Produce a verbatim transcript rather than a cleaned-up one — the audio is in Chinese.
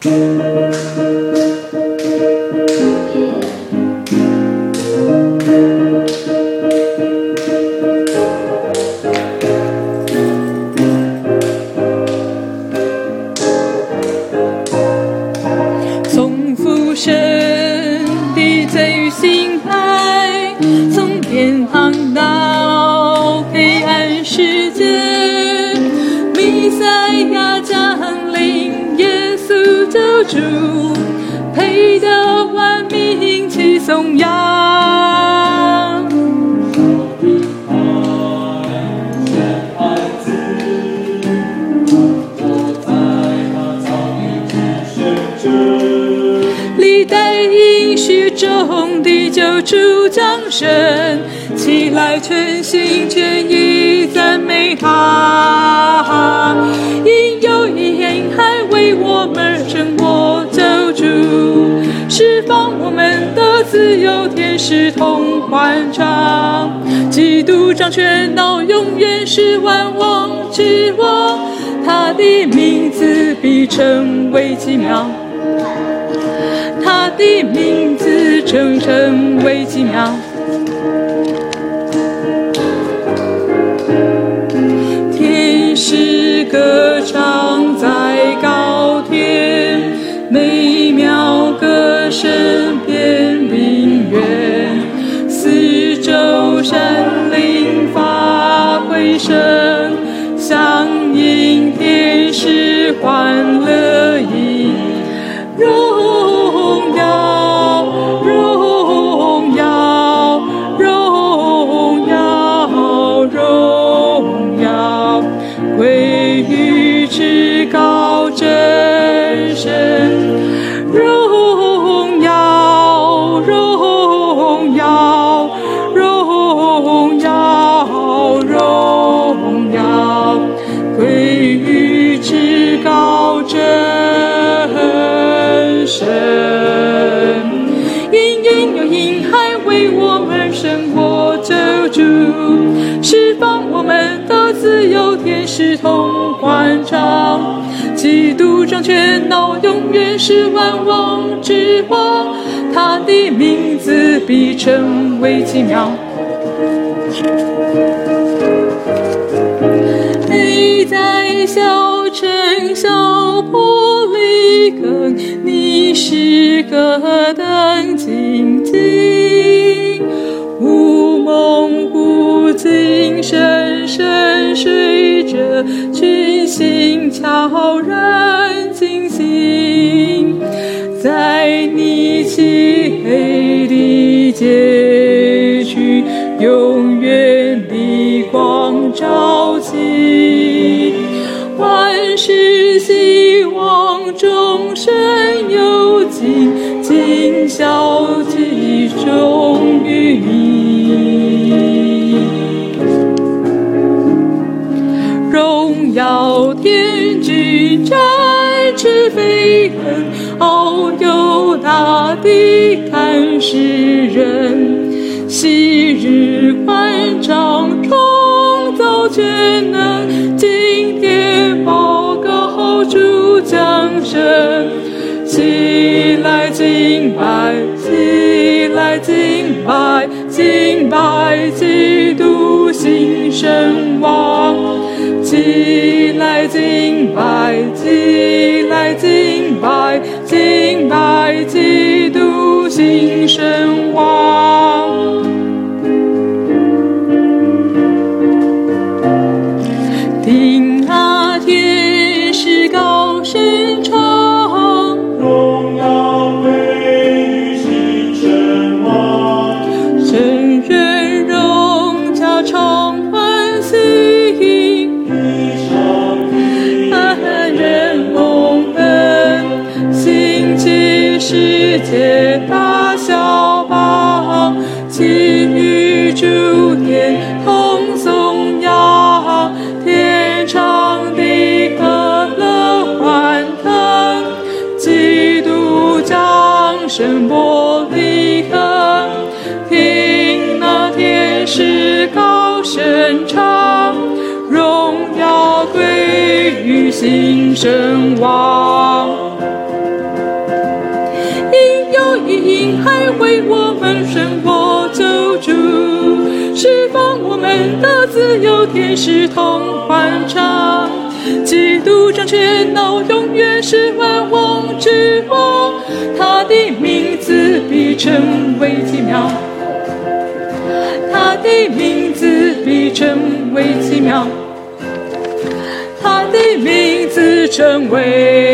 从父神的罪与心爱，从天堂到黑暗世界，弥赛亚降临，耶稣救主，配得万民齐颂扬。历代应许中的救主降生，起来全心全意赞美他。因有一婴孩为我们生活救主，释放我们的自由，天使同欢唱。基督掌权到永远是万王之王，他的名字必称为奇妙，他的名字称称为奇妙。天使歌唱在高天，美妙歌声遍平原，四周山林发回声，响应天使欢乐音。荣耀，荣耀，荣耀，荣耀，归于至高真神。荣耀，荣耀，荣耀，荣耀，归于至高真神。因因有婴孩为我们生活救主，释放我们的自由，天使同欢唱。基督掌权到永远是万王之王，他的名字必称为奇妙。你在小城小坡里更，你是何等静静，无梦无惊，深深睡着，群星悄然惊醒，在你漆黑的街区，永远的光照起，万事希望众生有尽，今宵集中于你。荣耀天君展翅飞腾，遨游大地看世人，昔日欢唱创造全能，今天报告主降生。起来敬拜，起来敬拜，敬拜基督新生王。起来敬拜，起来敬拜，敬拜基督新生王。听那天使高声唱， 荣耀归于新生王， 圣人荣加常欢喜，安人蒙恩，兴起世界大小邦，其余诸天同颂扬，天长地可乐欢腾，基督降生伯利恒。听那天使高声唱，荣耀归于新生王。 还为我们生活救主，释放我们的自由，天使同欢唱。基督掌权到永远是万王之王，他的名字必称为奇妙，他的名字必称为奇妙，他的名字称为